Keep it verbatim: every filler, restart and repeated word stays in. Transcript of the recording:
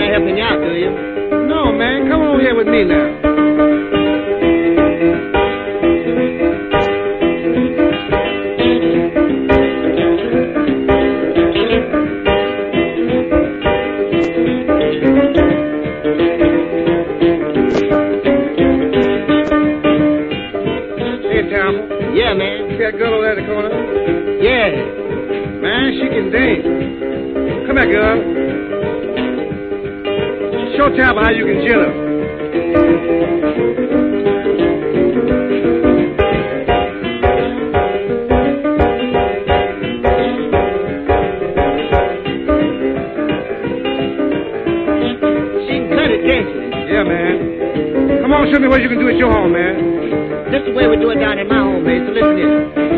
there helping you out, do you? No, man. Come on here with me now. Yeah, man. See that girl over there in the corner? Yeah. Man, she can dance. Come here, girl. Show Talbot how you can jill her. She can cut it, can't she? Yeah, man. Come on, show me what you can do at your home, man. This is the way we do it down in my home, man. So listen here.